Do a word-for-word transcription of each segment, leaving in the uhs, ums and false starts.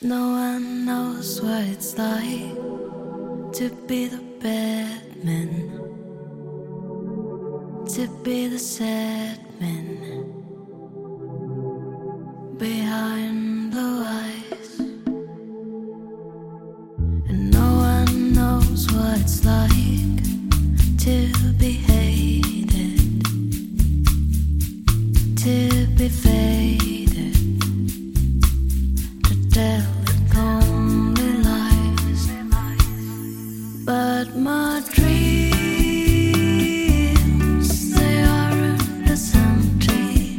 No one knows what it's like to be the bad man, to be the sad man behind blue eyes. And no one knows what it's like to be hated, to be faded, to tell only lies. But my dreams, they aren't as empty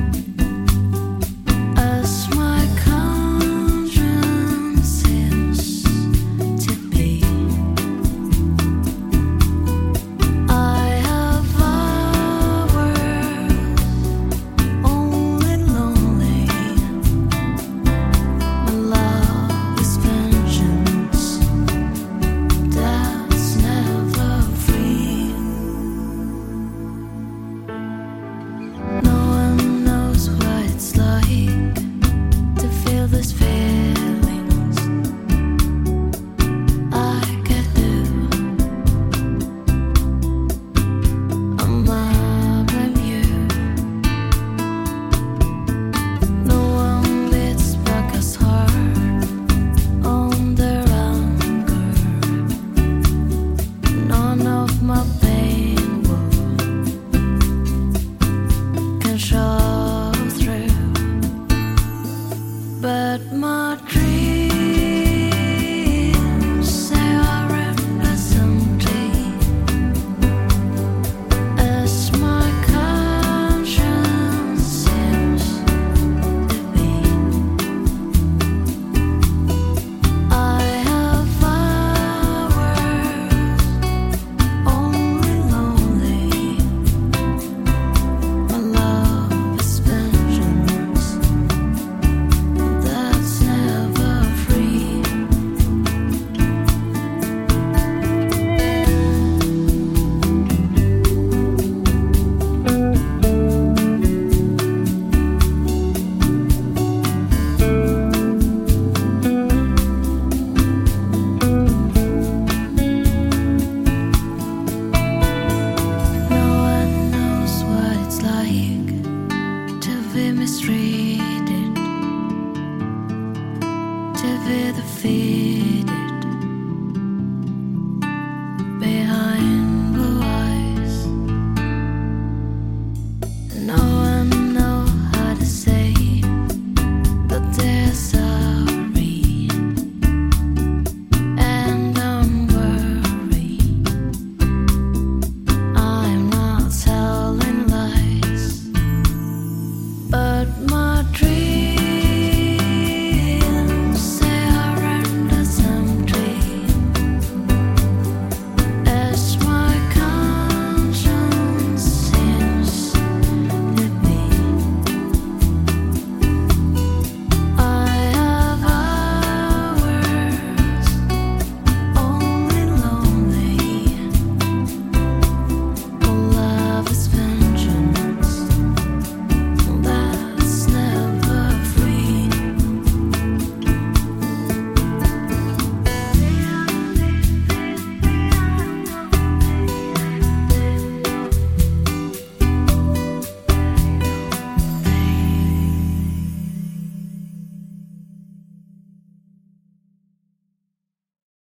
as my conscience seems to be. I have hours only lonely. My love is vengeance that's never free. No one knows what it's like to feel these feelings I get do. I'ma blame you. No one beats back as hard on their anger. None of my pain will can show through. But my dreams, they aren't as empty as my conscience seems to be. I have hours only lonely. My love is vengeance that's never free. No one knows what it's like to be mistreated, to be defeated behind blue eyes. No one knows how to say that there's a